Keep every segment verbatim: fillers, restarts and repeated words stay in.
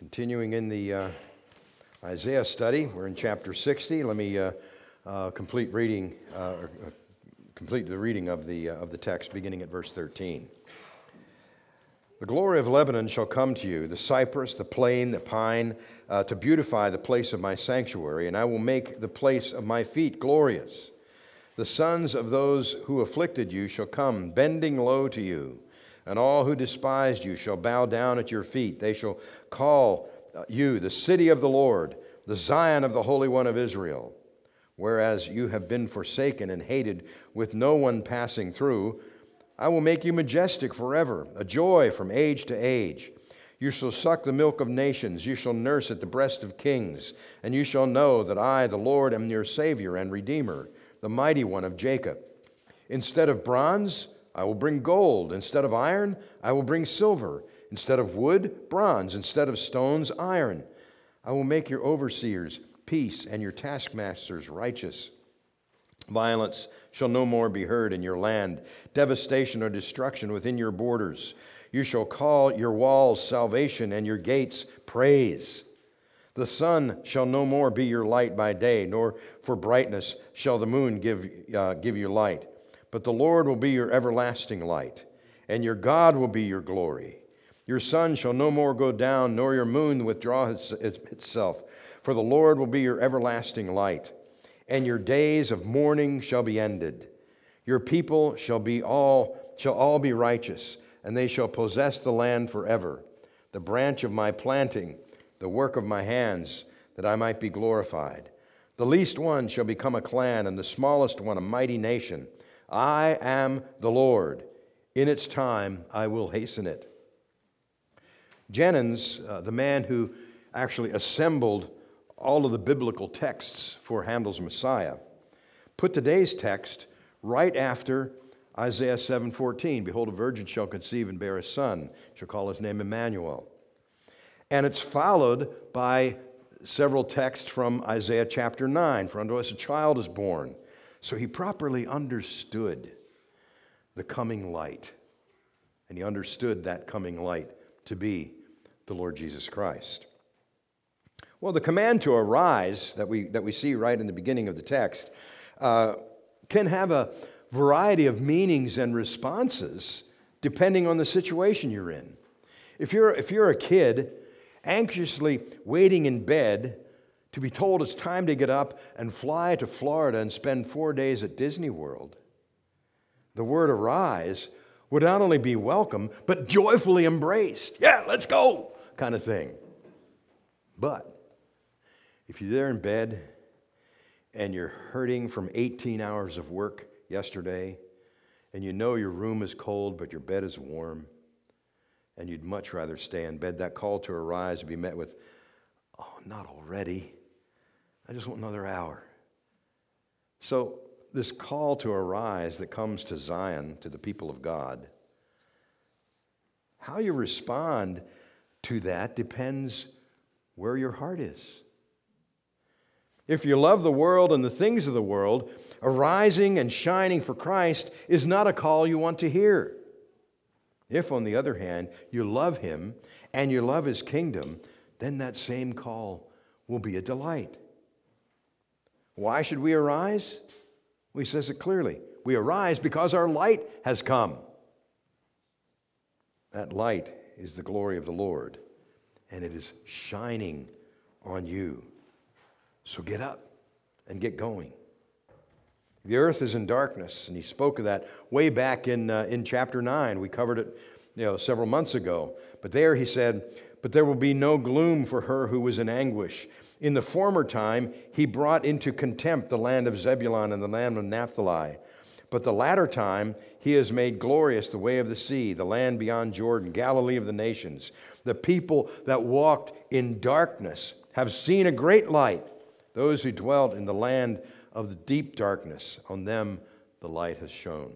Continuing in the uh, Isaiah study, we're in chapter sixty. Let me uh, uh, complete reading, uh, or, uh, complete the reading of the uh, of the text, beginning at verse thirteen. The glory of Lebanon shall come to you, the cypress, the plane, the pine, uh, to beautify the place of my sanctuary, and I will make the place of my feet glorious. The sons of those who afflicted you shall come, bending low to you. And all who despised you shall bow down at your feet. They shall call you the city of the Lord, the Zion of the Holy One of Israel. Whereas you have been forsaken and hated, with no one passing through, I will make you majestic forever, a joy from age to age. You shall suck the milk of nations, you shall nurse at the breast of kings, and you shall know that I, the Lord, am your Savior and Redeemer, the mighty one of Jacob. Instead of bronze, I will bring gold. Instead of iron, I will bring silver. Instead of wood, bronze. Instead of stones, iron. I will make your overseers peace and your taskmasters righteous. Violence shall no more be heard in your land, devastation or destruction within your borders. You shall call your walls salvation and your gates praise. The sun shall no more be your light by day, nor for brightness shall the moon give, uh, give you light. But the Lord will be your everlasting light, and your God will be your glory. Your sun shall no more go down, nor your moon withdraw its, itself. For the Lord will be your everlasting light, and your days of mourning shall be ended. Your people shall be all shall all be righteous, and they shall possess the land forever. The branch of my planting, the work of my hands, that I might be glorified. The least one shall become a clan, and the smallest one a mighty nation. I am the Lord. In its time, I will hasten it. Jennens, uh, the man who actually assembled all of the biblical texts for Handel's Messiah, put today's text right after Isaiah seven fourteen. Behold, a virgin shall conceive and bear a son, shall call his name Emmanuel. And it's followed by several texts from Isaiah chapter nine. For unto us a child is born. So he properly understood the coming light. And he understood that coming light to be the Lord Jesus Christ. Well, the command to arise that we, that we see right in the beginning of the text uh, can have a variety of meanings and responses depending on the situation you're in. If you're, if you're a kid anxiously waiting in bed to be told it's time to get up and fly to Florida and spend four days at Disney World, the word arise would not only be welcome, but joyfully embraced. Yeah, let's go, kind of thing. But if you're there in bed and you're hurting from eighteen hours of work yesterday, and you know your room is cold, but your bed is warm, and you'd much rather stay in bed, that call to arise would be met with, oh, not already. I just want another hour. So this call to arise that comes to Zion, to the people of God, how you respond to that depends where your heart is. If you love the world and the things of the world, arising and shining for Christ is not a call you want to hear. If, on the other hand, you love Him and you love His kingdom, then that same call will be a delight. Why should we arise? Well, he says it clearly. We arise because our light has come. That light is the glory of the Lord, and it is shining on you. So get up and get going. The earth is in darkness, and he spoke of that way back in, uh, in chapter nine. We covered it you know, several months ago. But there he said, but there will be no gloom for her who was in anguish. In the former time, he brought into contempt the land of Zebulun and the land of Naphtali. But the latter time, he has made glorious the way of the sea, the land beyond Jordan, Galilee of the nations. The people that walked in darkness have seen a great light. Those who dwelt in the land of the deep darkness, on them the light has shone.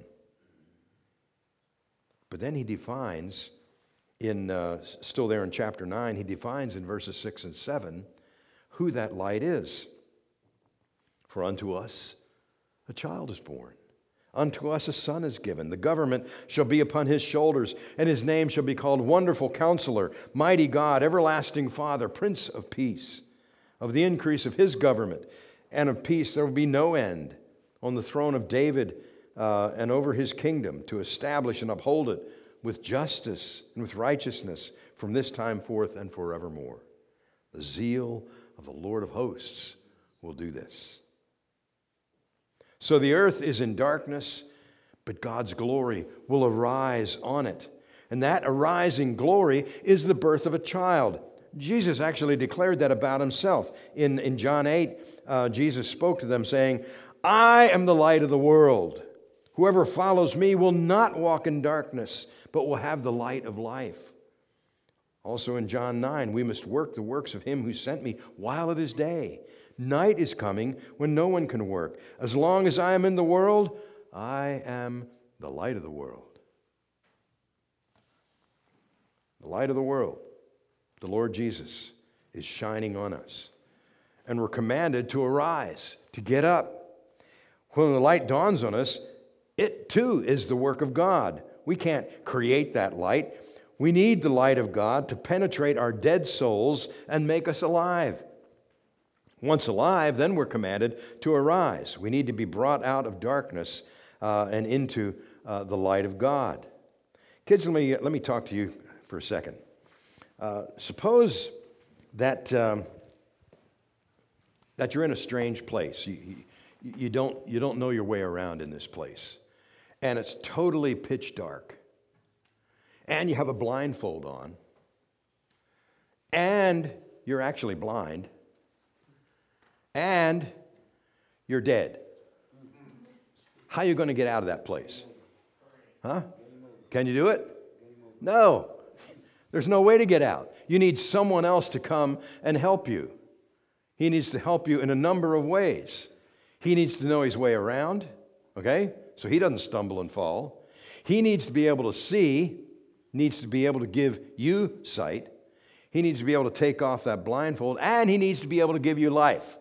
But then he defines, in uh, still there in chapter nine, he defines in verses six and seven, who that light is. For unto us a child is born, Unto us a son is given. The government shall be upon his shoulders, and his name shall be called Wonderful Counselor, Mighty God, Everlasting Father, Prince of Peace. Of the increase of his government and of peace there will be no end on the throne of David uh, and over his kingdom, to establish and uphold it with justice and with righteousness from this time forth and forevermore. The zeal of the Lord of hosts will do this. So the earth is in darkness, but God's glory will arise on it. And that arising glory is the birth of a child. Jesus actually declared that about himself. In, in John eight, uh, Jesus spoke to them saying, I am the light of the world. Whoever follows me will not walk in darkness, but will have the light of life. Also in John nine, we must work the works of him who sent me while it is day. Night is coming when no one can work. As long as I am in the world, I am the light of the world. The light of the world, the Lord Jesus, is shining on us. And we're commanded to arise, to get up. When the light dawns on us, it too is the work of God. We can't create that light. We need the light of God to penetrate our dead souls and make us alive. Once alive, then we're commanded to arise. We need to be brought out of darkness uh, and into uh, the light of God. Kids, let me, let me talk to you for a second. Uh, suppose that, um, that you're in a strange place. You, you, you, don't, you don't know your way around in this place. And it's totally pitch dark. And you have a blindfold on. And you're actually blind. And you're dead. How are you going to get out of that place? Huh? Can you do it? No. There's no way to get out. You need someone else to come and help you. He needs to help you in a number of ways. He needs to know his way around, okay? So he doesn't stumble and fall. He needs to be able to see, needs to be able to give you sight. He needs to be able to take off that blindfold, and he needs to be able to give you life.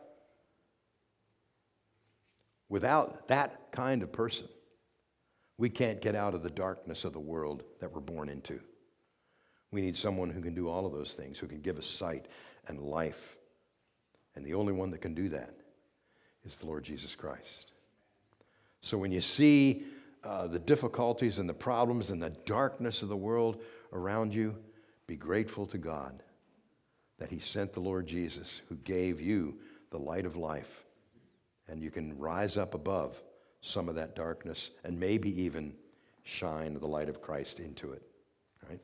Without that kind of person, we can't get out of the darkness of the world that we're born into. We need someone who can do all of those things, who can give us sight and life. And the only one that can do that is the Lord Jesus Christ. So when you see uh, the difficulties and the problems and the darkness of the world around you, be grateful to God that he sent the Lord Jesus, who gave you the light of life. And you can rise up above some of that darkness and maybe even shine the light of Christ into it. Right?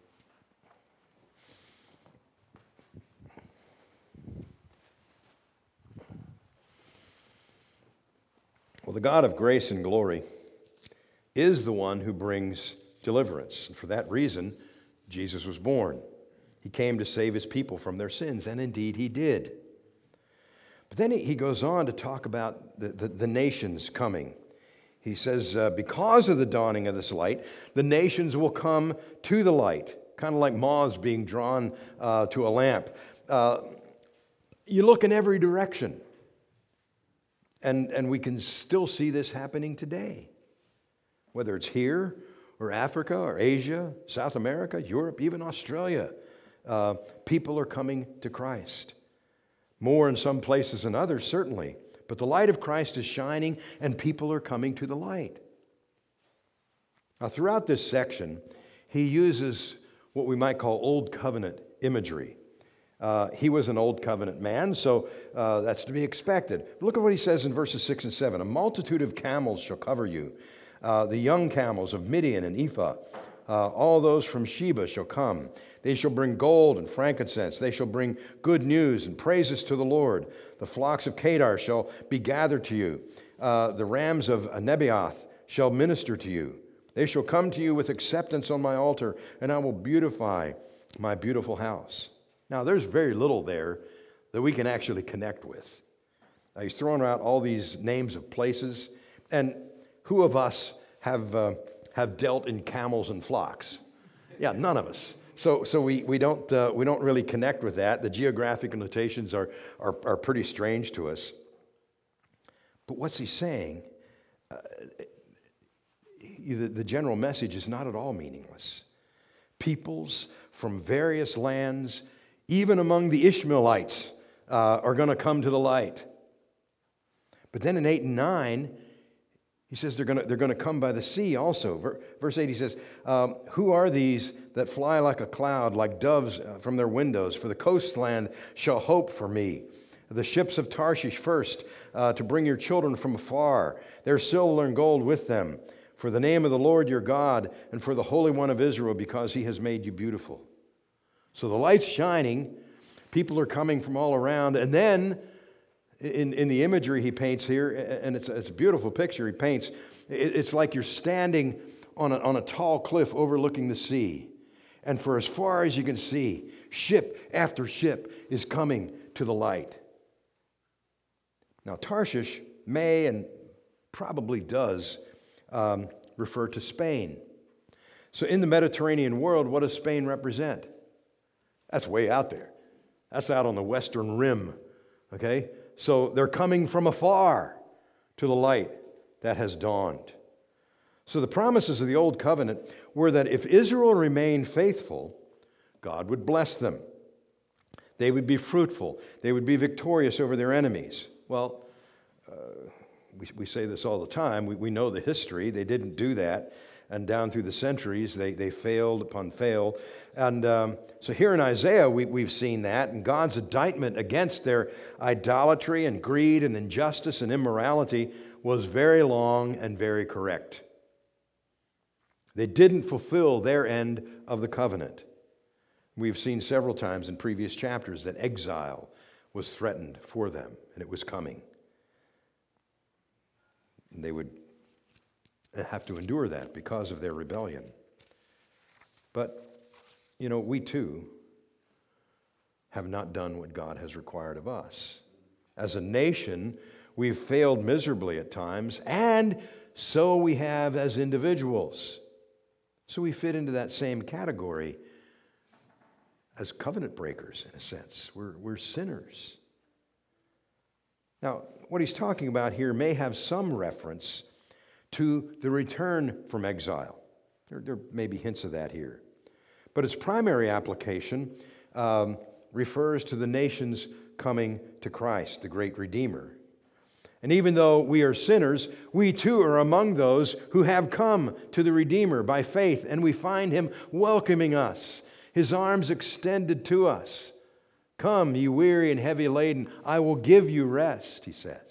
Well, the God of grace and glory is the one who brings deliverance. And for that reason, Jesus was born. He came to save his people from their sins, and indeed he did. But then he goes on to talk about the, the, the nations coming. He says, uh, because of the dawning of this light, the nations will come to the light, kind of like moths being drawn uh, to a lamp. Uh, you look in every direction, and, and we can still see this happening today. Whether it's here, or Africa, or Asia, South America, Europe, even Australia, uh, people are coming to Christ. More in some places than others, certainly. But the light of Christ is shining, and people are coming to the light. Now, throughout this section, he uses what we might call Old Covenant imagery. Uh, he was an Old Covenant man, so uh, that's to be expected. Look at what he says in verses six and seven. A multitude of camels shall cover you. Uh, the young camels of Midian and Ephah. Uh, all those from Sheba shall come. They shall bring gold and frankincense. They shall bring good news and praises to the Lord. The flocks of Kedar shall be gathered to you. Uh, the rams of Nebaioth shall minister to you. They shall come to you with acceptance on my altar, and I will beautify my beautiful house. Now, there's very little there that we can actually connect with. Now, he's throwing out all these names of places, and who of us have uh, have dealt in camels and flocks? Yeah, none of us. So, so we we don't uh, we don't really connect with that. The geographic notations are are, are pretty strange to us. But what's he saying? Uh, the, the general message is not at all meaningless. Peoples from various lands, even among the Ishmaelites, uh, are going to come to the light. But then in eight and nine, he says they're going to they're going to come by the sea also. Verse eight, he says, um, who are these that fly like a cloud, like doves from their windows? For the coastland shall hope for me. The ships of Tarshish first, uh, to bring your children from afar, their silver and gold with them, for the name of the Lord your God, and for the Holy One of Israel, because he has made you beautiful. So the light's shining, people are coming from all around, and then in, in the imagery he paints here, and it's, it's a beautiful picture he paints, it, it's like you're standing on a, on a tall cliff overlooking the sea, and for as far as you can see, ship after ship is coming to the light. Now, Tarshish may and probably does um, refer to Spain. So in the Mediterranean world, what does Spain represent? That's way out there. That's out on the western rim, okay? So they're coming from afar to the light that has dawned. So the promises of the Old Covenant were that if Israel remained faithful, God would bless them. They would be fruitful. They would be victorious over their enemies. Well, uh, we, we say this all the time. We, we know the history. They didn't do that. And down through the centuries, they, they failed upon fail. And um, so here in Isaiah, we, we've seen that. And God's indictment against their idolatry and greed and injustice and immorality was very long and very correct. They didn't fulfill their end of the covenant. We've seen several times in previous chapters that exile was threatened for them, and it was coming. And they would have to endure that because of their rebellion. But, you know, we too have not done what God has required of us. As a nation, we've failed miserably at times, and so we have as individuals. So we fit into that same category as covenant breakers, in a sense. We're, we're sinners. Now, what he's talking about here may have some reference to the return from exile. There, there may be hints of that here. But its primary application um, refers to the nations coming to Christ, the great Redeemer. And even though we are sinners, we too are among those who have come to the Redeemer by faith, and we find him welcoming us, his arms extended to us. Come, ye weary and heavy laden, I will give you rest, he says.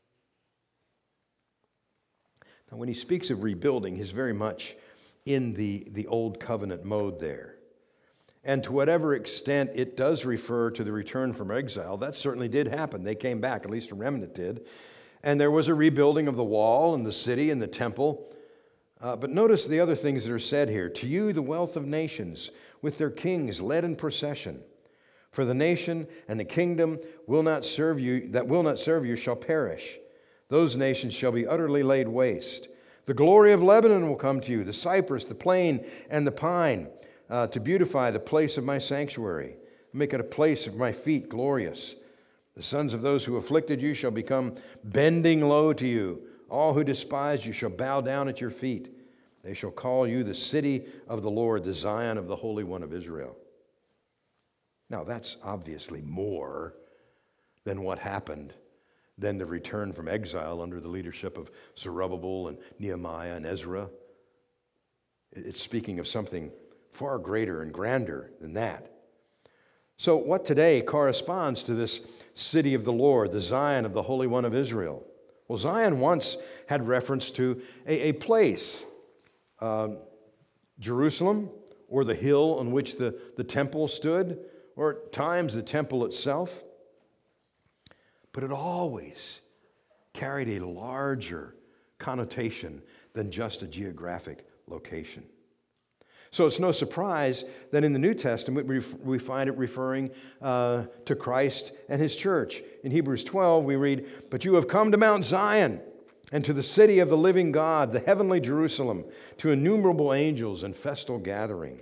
Now, when he speaks of rebuilding, he's very much in the, the old covenant mode there. And to whatever extent it does refer to the return from exile, that certainly did happen. They came back, at least a remnant did. And there was a rebuilding of the wall and the city and the temple. Uh, but notice the other things that are said here. To you, the wealth of nations, with their kings led in procession. For the nation and the kingdom will not serve you, that will not serve you shall perish. Those nations shall be utterly laid waste. The glory of Lebanon will come to you, the cypress, the plane, and the pine, uh, to beautify the place of my sanctuary, make it a place of my feet glorious. The sons of those who afflicted you shall become bending low to you. All who despise you shall bow down at your feet. They shall call you the city of the Lord, the Zion of the Holy One of Israel. Now, that's obviously more than what happened than the return from exile under the leadership of Zerubbabel and Nehemiah and Ezra. It's speaking of something far greater and grander than that. So what today corresponds to this city of the Lord, the Zion of the Holy One of Israel? Well, Zion once had reference to a, a place, uh, Jerusalem, or the hill on which the, the temple stood, or at times the temple itself. But it always carried a larger connotation than just a geographic location. So it's no surprise that in the New Testament we find it referring uh, to Christ and his church. In Hebrews twelve we read, "But you have come to Mount Zion and to the city of the living God, the heavenly Jerusalem, to innumerable angels and festal gathering."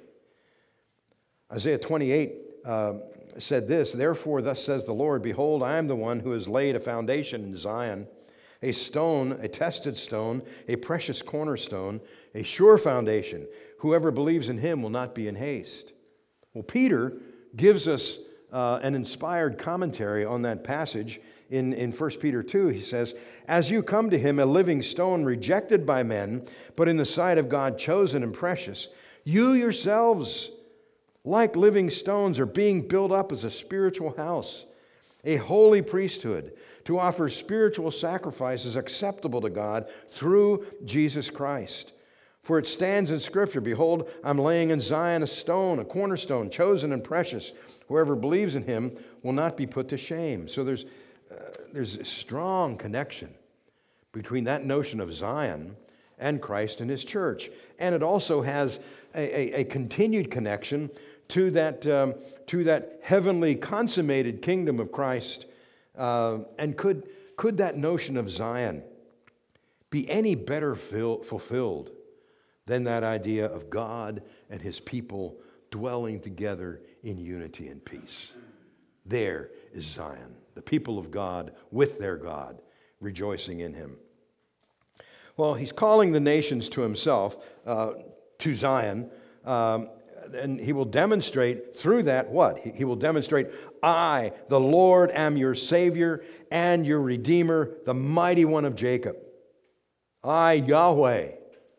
Isaiah twenty-eight uh, said this, "Therefore thus says the Lord, behold, I am the one who has laid a foundation in Zion, a stone, a tested stone, a precious cornerstone, a sure foundation. Whoever believes in him will not be in haste. Well, Peter gives us uh, an inspired commentary on that passage. In, in First Peter two, he says, "As you come to him, a living stone rejected by men, but in the sight of God chosen and precious, you yourselves, like living stones, are being built up as a spiritual house, a holy priesthood, to offer spiritual sacrifices acceptable to God through Jesus Christ. For it stands in Scripture, behold, I'm laying in Zion a stone, a cornerstone, chosen and precious. Whoever believes in him will not be put to shame." So there's Uh, there's a strong connection between that notion of Zion and Christ and his church. And it also has a, a, a continued connection to that, um, to that heavenly consummated kingdom of Christ. Uh, and could, could that notion of Zion be any better fil- fulfilled than that idea of God and his people dwelling together in unity and peace? There is Zion, the people of God with their God, rejoicing in him. Well, he's calling the nations to himself, uh, to Zion, um, and he will demonstrate through that what? He, he will demonstrate, "I, the Lord, am your Savior and your Redeemer, the mighty one of Jacob. I, Yahweh,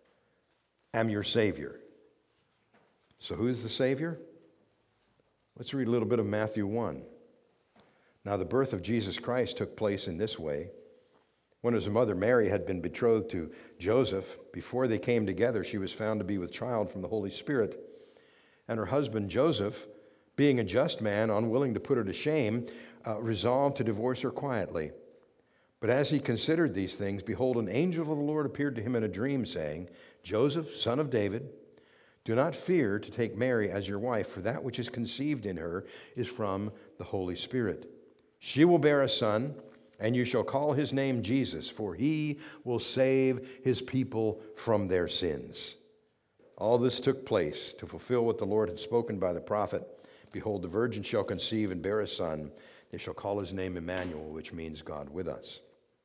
am your Savior." So who's the Savior? Let's read a little bit of Matthew one. "Now the birth of Jesus Christ took place in this way. When his mother Mary had been betrothed to Joseph, before they came together, she was found to be with child from the Holy Spirit. And her husband Joseph, being a just man, unwilling to put her to shame, uh, resolved to divorce her quietly. But as he considered these things, behold, an angel of the Lord appeared to him in a dream, saying, 'Joseph, son of David, do not fear to take Mary as your wife, for that which is conceived in her is from the Holy Spirit. She will bear a son, and you shall call his name Jesus, for he will save his people from their sins.' All this took place to fulfill what the Lord had spoken by the prophet. Behold, the virgin shall conceive and bear a son. They shall call his name Emmanuel, which means God with us."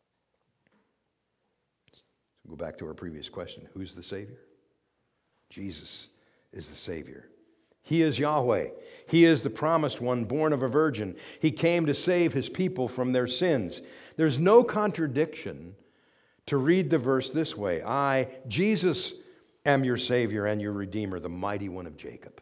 Go back to our previous question. Who's the Savior? Jesus is the Savior. He is Yahweh. He is the promised one, born of a virgin. He came to save his people from their sins. There's no contradiction to read the verse this way: "I, Jesus, am your Savior and your Redeemer, the mighty one of Jacob."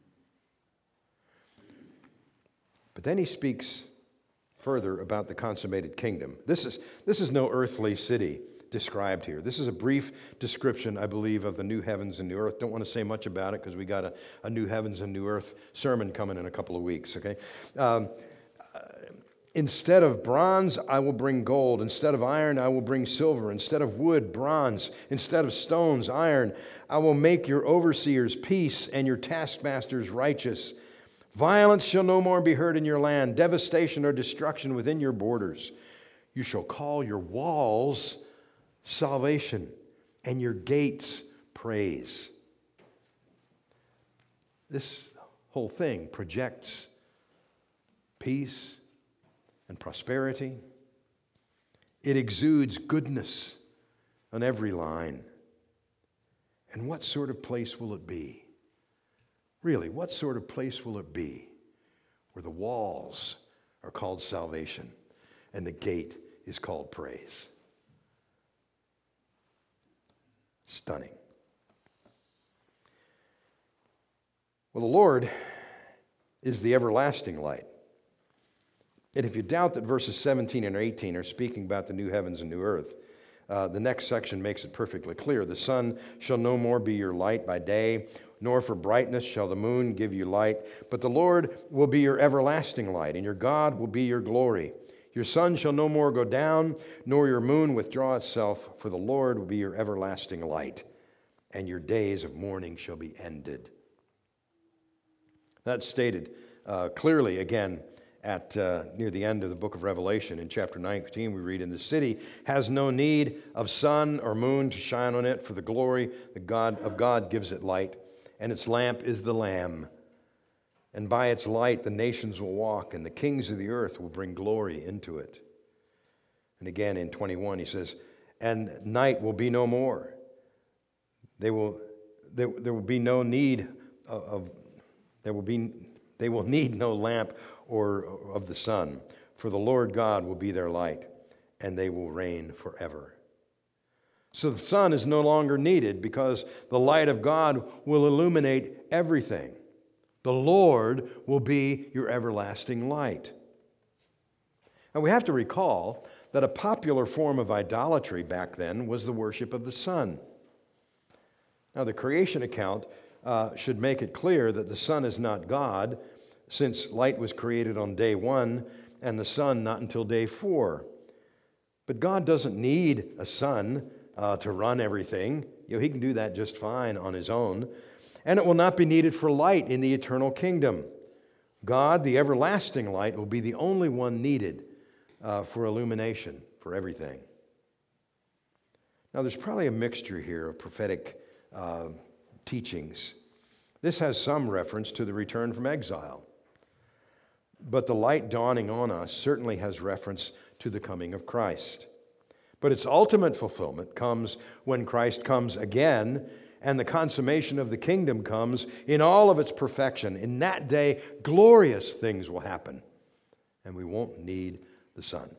But then he speaks further about the consummated kingdom. This is, this is no earthly city described here. This is a brief description, I believe, of the new heavens and new earth. Don't want to say much about it because we got a, a new heavens and new earth sermon coming in a couple of weeks, okay? Um, uh, instead of bronze, I will bring gold. Instead of iron, I will bring silver. Instead of wood, bronze. Instead of stones, iron. I will make your overseers peace and your taskmasters righteous. Violence shall no more be heard in your land, devastation or destruction within your borders. You shall call your walls salvation, and your gates praise. This whole thing projects peace and prosperity. It exudes goodness on every line. And what sort of place will it be? Really, what sort of place will it be where the walls are called salvation and the gate is called praise? Stunning. Well, the Lord is the everlasting light. And if you doubt that verses seventeen and eighteen are speaking about the new heavens and new earth, uh, the next section makes it perfectly clear. "The sun shall no more be your light by day, nor for brightness shall the moon give you light. But the Lord will be your everlasting light, and your God will be your glory. Your sun shall no more go down, nor your moon withdraw itself, for the Lord will be your everlasting light, and your days of mourning shall be ended." That's stated uh, clearly again at uh, near the end of the book of Revelation. In chapter nineteen, we read, "And the city has no need of sun or moon to shine on it, for the glory the God of God gives it light, and its lamp is the Lamb. And by its light the nations will walk, and the kings of the earth will bring glory into it." And again in twenty-one he says, and night will be no more. They will, there, there will be no need of, of, there will be, they will need no lamp or of the sun, for the Lord God will be their light, and they will reign forever. So the sun is no longer needed because the light of God will illuminate everything. The Lord will be your everlasting light. And we have to recall that a popular form of idolatry back then was the worship of the sun. Now, the creation account uh, should make it clear that the sun is not God, since light was created on day one and the sun not until day four. But God doesn't need a sun uh, to run everything. You know, he can do that just fine on his own. And it will not be needed for light in the eternal kingdom. God, the everlasting light, will be the only one needed uh, for illumination for everything. Now, there's probably a mixture here of prophetic uh, teachings. This has some reference to the return from exile. But the light dawning on us certainly has reference to the coming of Christ. But its ultimate fulfillment comes when Christ comes again and the consummation of the kingdom comes in all of its perfection. In that day, glorious things will happen, and we won't need the sun.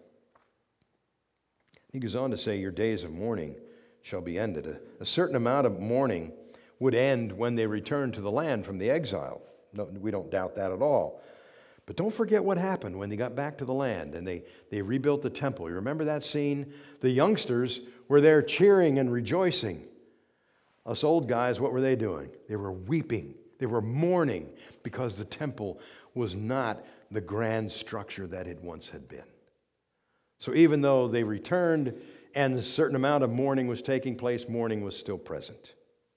He goes on to say, your days of mourning shall be ended. A, a certain amount of mourning would end when they return to the land from the exile. No, we don't doubt that at all. But don't forget what happened when they got back to the land and they, they rebuilt the temple. You remember that scene? The youngsters were there cheering and rejoicing. Us old guys, what were they doing? They were weeping. They were mourning because the temple was not the grand structure that it once had been. So even though they returned and a certain amount of mourning was taking place, mourning was still present.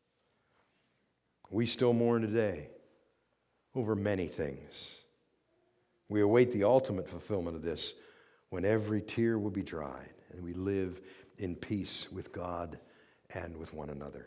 We still mourn today over many things. We await the ultimate fulfillment of this when every tear will be dried and we live in peace with God and with one another.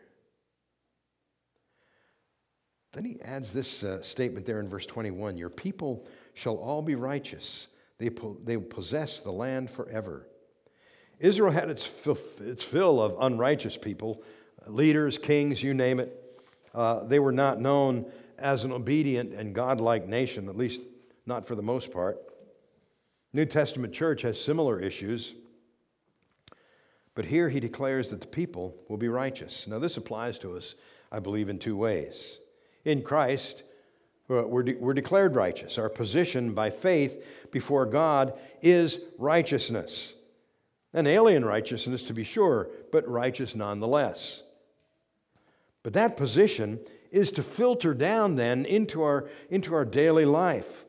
Then he adds this uh, statement there in verse twenty-one, your people shall all be righteous. They, po- they possess the land forever. Israel had its, fill, its fill of unrighteous people, leaders, kings, you name it. Uh, they were not known as an obedient and godlike nation, at least not for the most part. New Testament church has similar issues. But here he declares that the people will be righteous. Now this applies to us, I believe, in two ways. In Christ, we're, de- we're declared righteous. Our position by faith before God is righteousness. An alien righteousness, to be sure, but righteous nonetheless. But that position is to filter down then into our, into our daily life.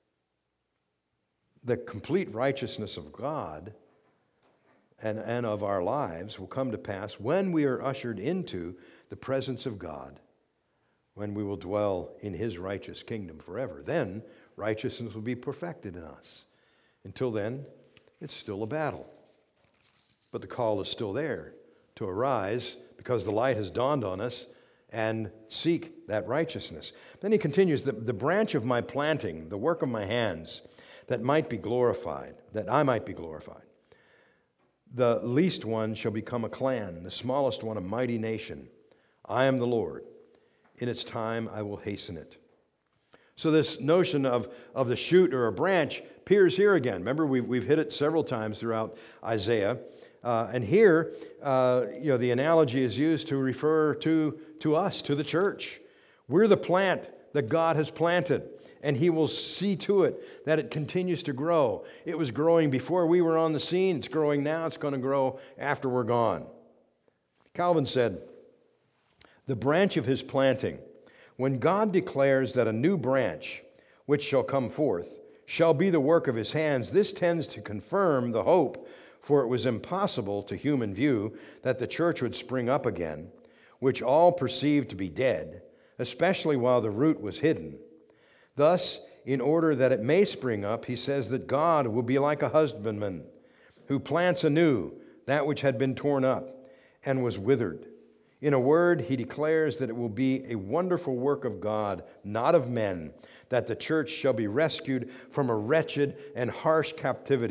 The complete righteousness of God and, and of our lives will come to pass when we are ushered into the presence of God, when we will dwell in his righteous kingdom forever. Then righteousness will be perfected in us. Until then, it's still a battle. But the call is still there to arise because the light has dawned on us and seek that righteousness. Then he continues, the, the branch of my planting, the work of my hands, that might be glorified, that I might be glorified. The least one shall become a clan, the smallest one a mighty nation. I am the Lord. In its time I will hasten it. So this notion of, of the shoot or a branch appears here again. Remember, we've, we've hit it several times throughout Isaiah. Uh, and here, uh, you know, the analogy is used to refer to, to us, to the church. We're the plant that God has planted, and he will see to it that it continues to grow. It was growing before we were on the scene. It's growing now. It's going to grow after we're gone. Calvin said, the branch of his planting, when God declares that a new branch, which shall come forth, shall be the work of his hands, this tends to confirm the hope, for it was impossible to human view that the church would spring up again, which all perceived to be dead, especially while the root was hidden. Thus, in order that it may spring up, he says that God will be like a husbandman who plants anew that which had been torn up and was withered. In a word, he declares that it will be a wonderful work of God, not of men, that the church shall be rescued from a wretched and harsh captivity,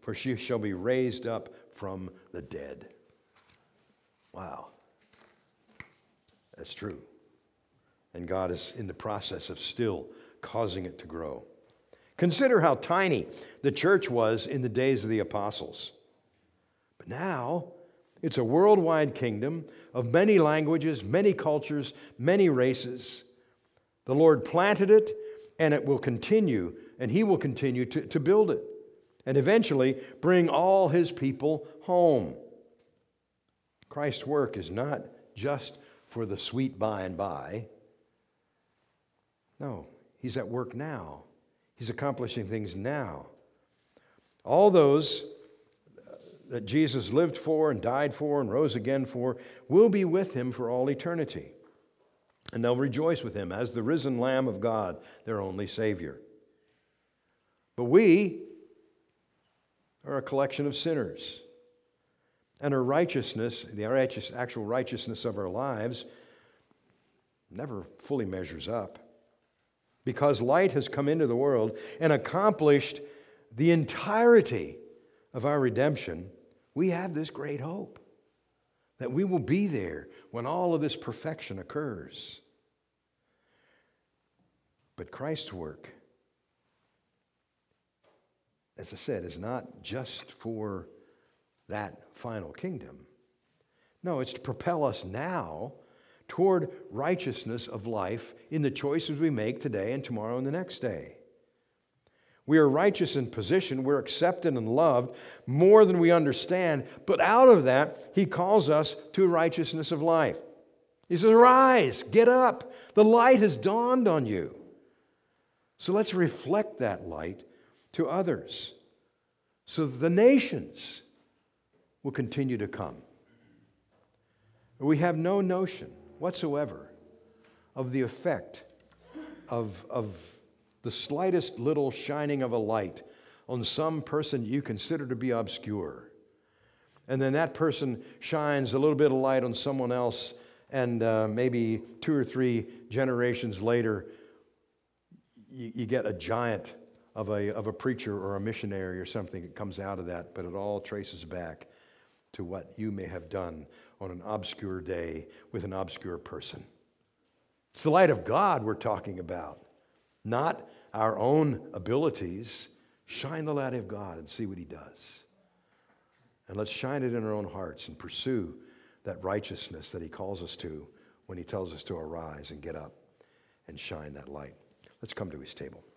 for she shall be raised up from the dead. Wow. That's true. And God is in the process of still causing it to grow. Consider how tiny the church was in the days of the apostles. But now, it's a worldwide kingdom of many languages, many cultures, many races. The Lord planted it, and it will continue, and He will continue to, to build it, and eventually bring all His people home. Christ's work is not just for the sweet by and by. No, He's at work now. He's accomplishing things now. All those that Jesus lived for and died for and rose again for will be with Him for all eternity. And they'll rejoice with Him as the risen Lamb of God, their only Savior. But we are a collection of sinners. And our righteousness, the righteous, actual righteousness of our lives, never fully measures up. Because light has come into the world and accomplished the entirety of our redemption, we have this great hope that we will be there when all of this perfection occurs. But Christ's work, as I said, is not just for that final kingdom. No, it's to propel us now toward righteousness of life in the choices we make today and tomorrow and the next day. We are righteous in position. We're accepted and loved more than we understand. But out of that, He calls us to righteousness of life. He says, "Arise, get up. The light has dawned on you." So let's reflect that light to others so that the nations will continue to come. We have no notion whatsoever of the effect of, of the slightest little shining of a light on some person you consider to be obscure. And then that person shines a little bit of light on someone else, and uh, maybe two or three generations later, you, you get a giant of a, of a preacher or a missionary or something that comes out of that, but it all traces back to what you may have done on an obscure day with an obscure person. It's the light of God we're talking about, not our own abilities. Shine the light of God and see what He does. And let's shine it in our own hearts and pursue that righteousness that He calls us to when He tells us to arise and get up and shine that light. Let's come to His table.